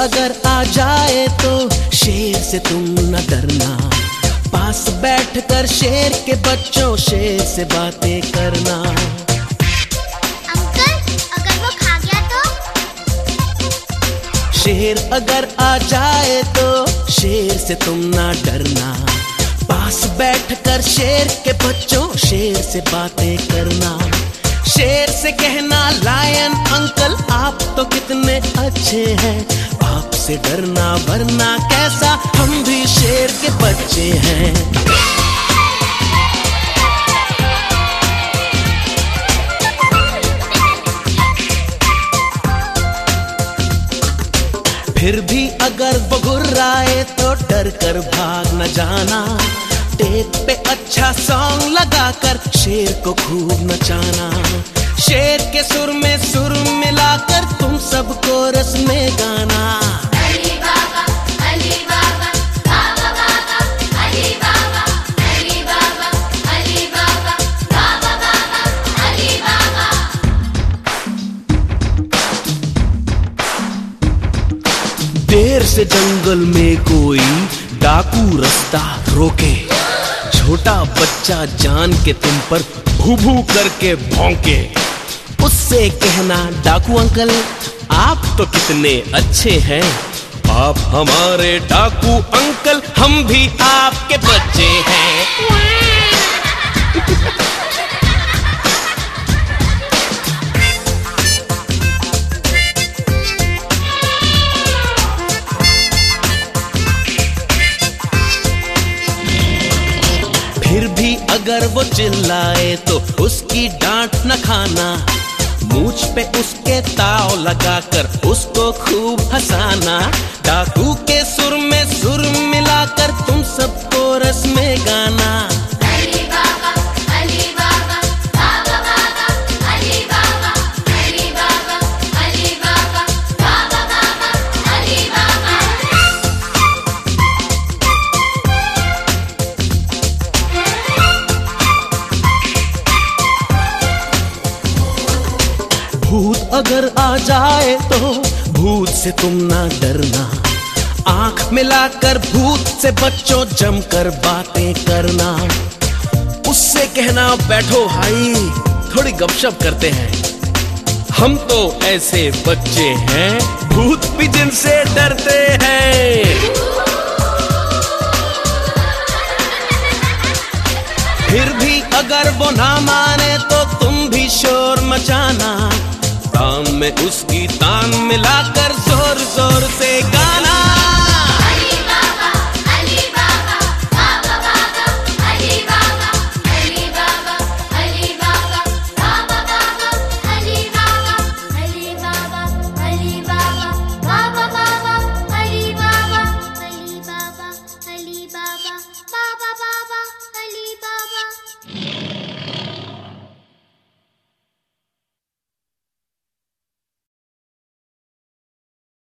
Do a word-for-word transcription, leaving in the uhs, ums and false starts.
अगर आ जाए तो शेर से तुम न डरना, पास बैठकर शेर के बच्चों शेर से बातें करना। अंकल, अगर वो खा गया तो? शेर अगर आ जाए तो शेर से तुम न डरना, पास बैठकर शेर के बच्चों शेर से बातें करना। शेर से कहना लायन अंकल आप तो कितने अच्छे हैं, आपसे डरना वरना कैसा हम भी शेर के बच्चे हैं। फिर भी अगर वो गुर्राए तो डर कर भाग न जाना, टेप पे अच्छा सॉन्ग लगाकर शेर को खूब नचाना। शेर के सुर में सुर मिलाकर तुम सबको रस में गाना। अली बाबा, अली बाबा, बाबा बाबा, अली बाबा, अली बाबा, अली बाबा, बाबा बाबा, अली बाबा। देर से जंगल में कोई डाकू रास्ता रोके, छोटा बच्चा जान के तुम पर भू भू करके भौंके, उससे कहना डाकू अंकल आप तो कितने अच्छे हैं, आप हमारे डाकू अंकल हम भी आपके बच्चे हैं। फिर भी अगर वो चिल्लाए तो उसकी डांट न खाना, मूंछ पे उसके ताव लगाकर उसको खूब हंसाना। डाकू के सुर में सुर मिलाकर तुम सबको रस में गाना। अली बाबा, अली बाबा, बाबा बाबा, अली बाबा, अली बाबा, अली बाबा, बाबा बाबा, अली बाबा। भूत अगर आ जाए तो भूत से तुम ना डरना, आंख मिलाकर भूत से बच्चों जमकर बातें करना। उससे कहना बैठो भाई थोड़ी गपशप करते हैं, हम तो ऐसे बच्चे हैं भूत भी जिनसे डरते हैं। फिर भी अगर वो ना माने तो तुम भी शोर मचाना, तान में उसकी तान मिलाकर जोर जोर से गाना। अली बाबा, अली बाबा, बाबा बाबा, अली बाबा, अली बाबा, अली बाबा, बाबा बाबा, अली बाबा, अली बाबा, अली बाबा, बाबा बाबा, अली बाबा, अली बाबा, अली बाबा, बाबा बाबा।